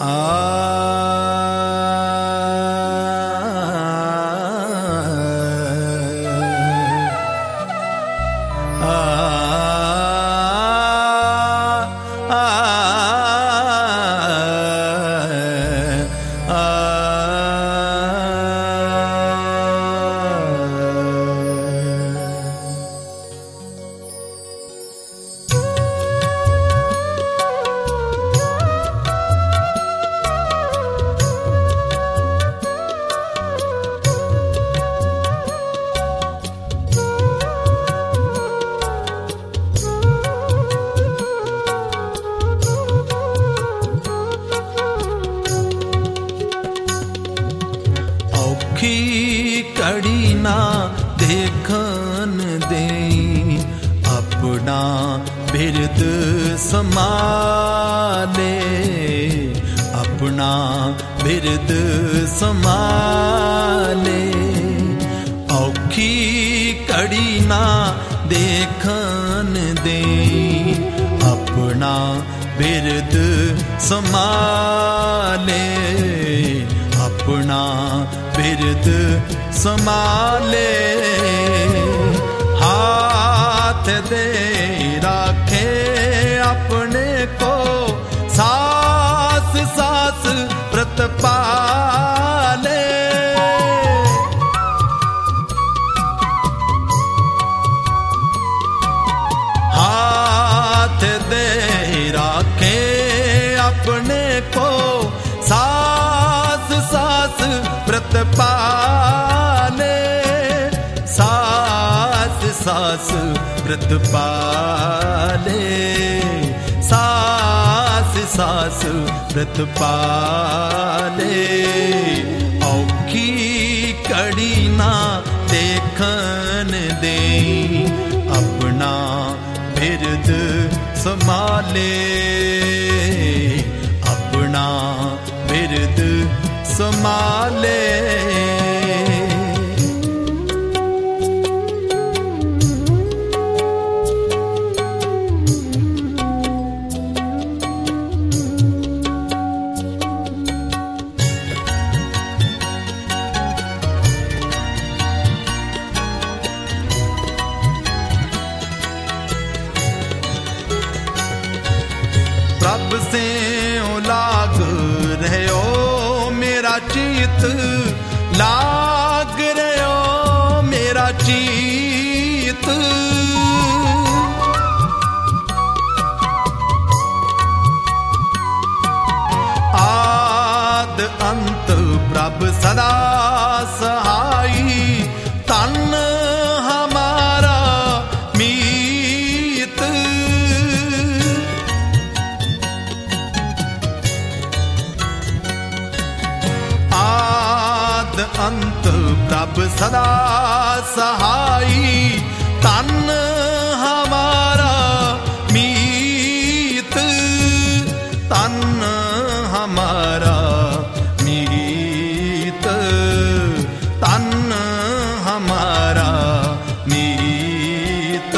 कड़ी ना देखन दे अपना बिरद समाले, अपना बिरद समाले। औखी कड़ी ना देखन दे अपना बिरद समाले, अपना बिरद समाले। हाथ दे राखे अपने को सास सास व्रत पाले। हाथ दे राखे अपने को सास सास व्रत पाले, सास सास व्रत पाले, सास सास व्रत पाले। औखी कड़ी ना देखन दे अपना बिरद समाले, अपना बिरद समाले। प्रभ से लाग रहो मेरा चित, लाग रहो मेरा चित। आद अंत प्रभ सदा सहाई, तन हमारा मीत। आद अंत प्रभ सदा सहाई, तन हमारा मीत, तन हमारा मीत, तन हमारा मीत।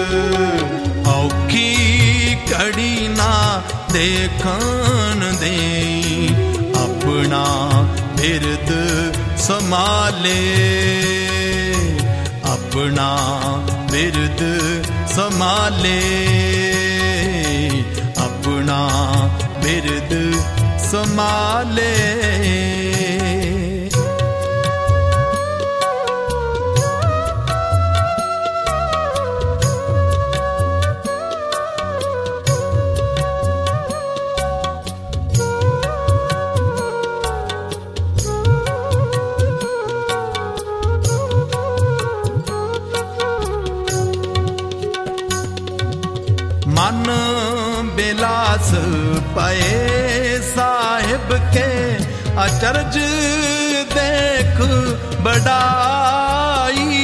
औखी कड़ी ना देखन दे अपना बिरद समाले, अपना बिरद समाले, अपना बिरद समाले। मन बिलास पए साहिब के अचरज देख बड़ाई।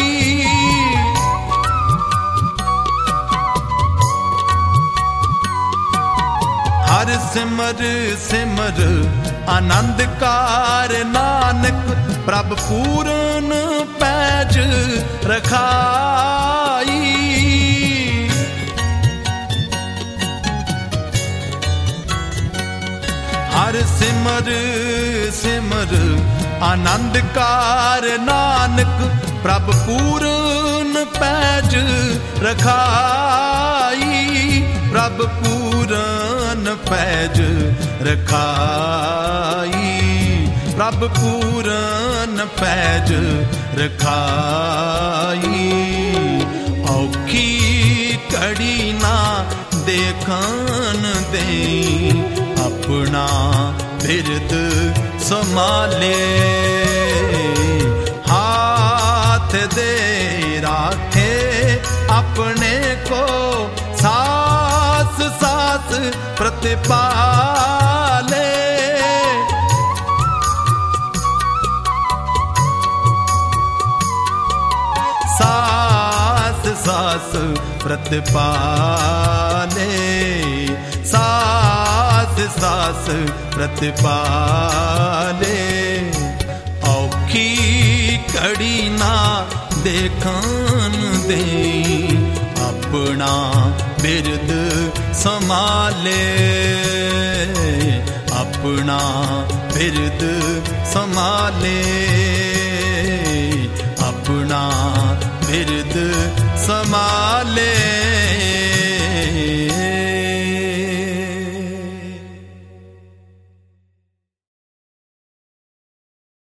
हर सिमर सिमर आनंदकार नानक, प्रभ पूरन पैज रखाई। हर सिमर सिमर आनंद कार नानक प्रभ पूरन पैज रखाई प्रभ पूरन पैज रखाई प्रभ पूरन पैज रखाई औखी कड़ी ना देखन दे अपना बिरद संभाले हाथ दे राखे अपने को सास सास प्रतिपाले सास सास प्रतिपाले सास सास प्रतिपाले औखी कड़ी ना देखन दे अपना बिरद संभाले अपना बिरद संभाले अपना बिरद संभाले।